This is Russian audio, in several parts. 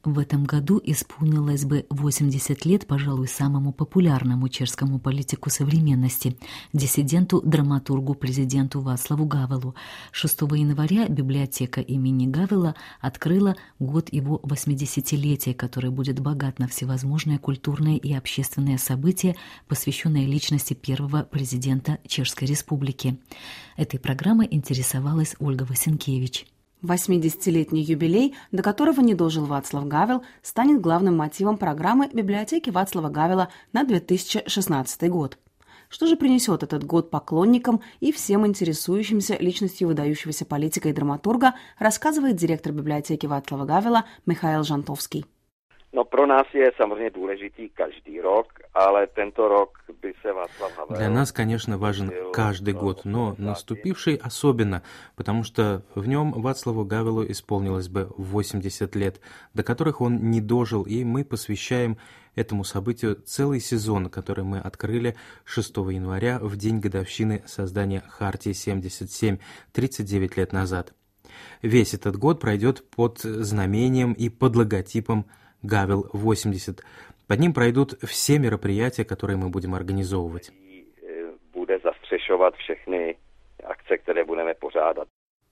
В этом году исполнилось бы 80 лет, пожалуй, самому популярному чешскому политику современности – диссиденту, драматургу, президенту Václavu Гавелу. 6 января библиотека имени Гавела открыла год его 80-летия, который будет богат на всевозможные культурные и общественные события, посвященные личности первого президента Чешской Республики. Этой программой интересовалась Ольга Васенкевич. 80-летний юбилей, до которого не дожил Václav Гавел, станет главным мотивом программы библиотеки Václava Гавела на 2016 год. Что же принесет этот год поклонникам и всем интересующимся личностью выдающегося политика и драматурга, рассказывает директор библиотеки Václava Гавела Michail Žantovský. No pro nás je samozřejmě důležitý každý rok, ale tento rok by se Václav Havel... Для нас, конечно, важен каждый год, но наступивший особенно, потому что в нем Václavu Гавелу исполнилось бы 80 лет, до которых он не дожил, и мы посвящаем этому событию целый сезон, который мы открыли 6 января в день годовщины создания Хартии 77, 39 лет назад. Весь этот год пройдет под знамением и под логотипом Гавел 80. Под ним пройдут все мероприятия, которые мы будем организовывать. Bude zastřešovat všechny akce, které budeme pořádat.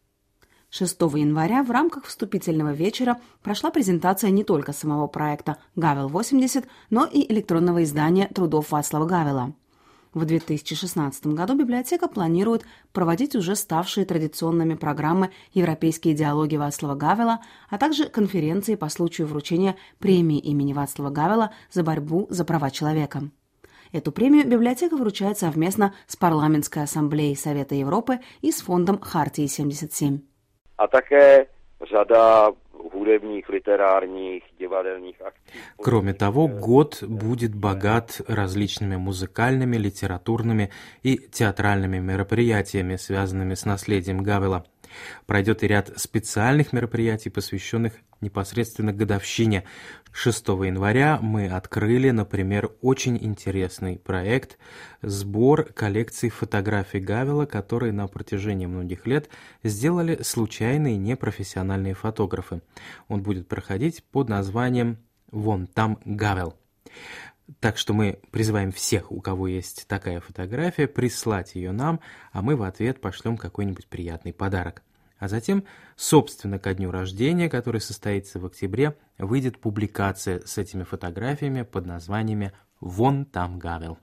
6 января в рамках вступительного вечера прошла презентация не только самого проекта «Гавел 80», но и электронного издания трудов Václava Гавела. В 2016 году библиотека планирует проводить уже ставшие традиционными программы «Европейские диалоги Václava Гавела», а также конференции по случаю вручения премии имени Václava Гавела за борьбу за права человека. Эту премию библиотека вручает совместно с Парламентской ассамблеей Совета Европы и с фондом Хартии 77. A také řada hudebních, literárních, divadelních akcí. Кроме того, год будет богат различными музыкальными, литературными и театральными мероприятиями, связанными с наследием Гавела. Пройдет и ряд специальных мероприятий, посвященных непосредственно годовщине. 6 января мы открыли, например, очень интересный проект «Сбор коллекций фотографий Гавела», которые на протяжении многих лет сделали случайные непрофессиональные фотографы. Он будет проходить под названием «Вон там Гавел». Так что мы призываем всех, у кого есть такая фотография, прислать ее нам, а мы в ответ пошлем какой-нибудь приятный подарок. А затем, собственно, ко дню рождения, который состоится в октябре, выйдет публикация с этими фотографиями под названиями «Вон там Гавел».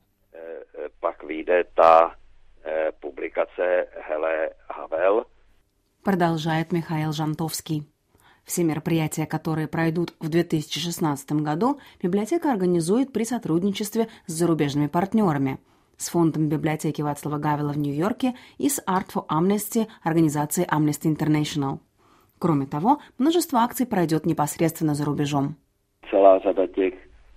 Pak vyjde ta publikace Hele Havel. Продолжает Михаил Жантовский. Все мероприятия, которые пройдут в 2016 году, библиотека организует при сотрудничестве с зарубежными партнерами, с фондом библиотеки Václava Гавела в Нью-Йорке и с Art for Amnesty организации Amnesty International. Кроме того, множество акций пройдет непосредственно за рубежом. Celá řada těch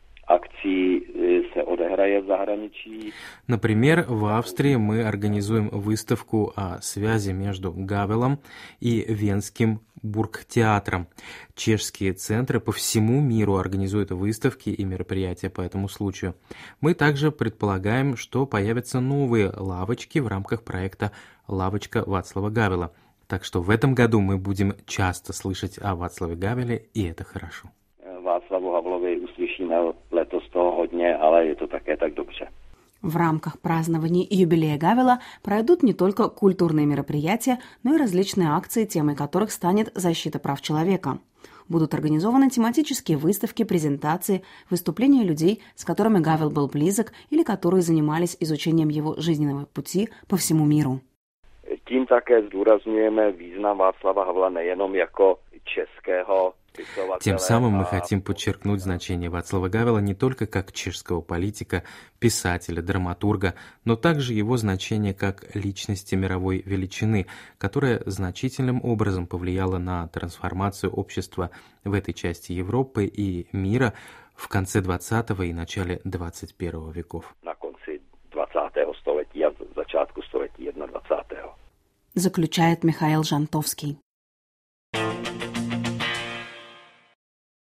akcí se odehraje v zahraničí. Например, в Австрии мы организуем выставку о связи между Гавелом и Венским бургтеатром. Чешские центры по всему миру организуют выставки и мероприятия по этому случаю. Мы также предполагаем, что появятся новые лавочки в рамках проекта «Лавочка Václava Гавела». Так что в этом году мы будем часто слышать о Václavě Гавеле, и это хорошо. Václavu Havlovi uslyšíme letos toho hodně, ale je to také tak dobře. В рамках празднования юбилея Гавела пройдут не только культурные мероприятия, но и различные акции, темой которых станет защита прав человека. Будут организованы тематические выставки, презентации, выступления людей, с которыми Гавел был близок или которые занимались изучением его жизненного пути по всему миру. Tím také zdůrazňujeme význam Václava Havla nejenom jako českého. Тем самым мы хотим подчеркнуть значение Václava Гавела не только как чешского политика, писателя, драматурга, но также его значение как личности мировой величины, которая значительным образом повлияла на трансформацию общества в этой части Европы и мира в конце 20 и начале 21 веков. На конце 20 столетия, в začátku století 21. Заключает Михаил Жантовский.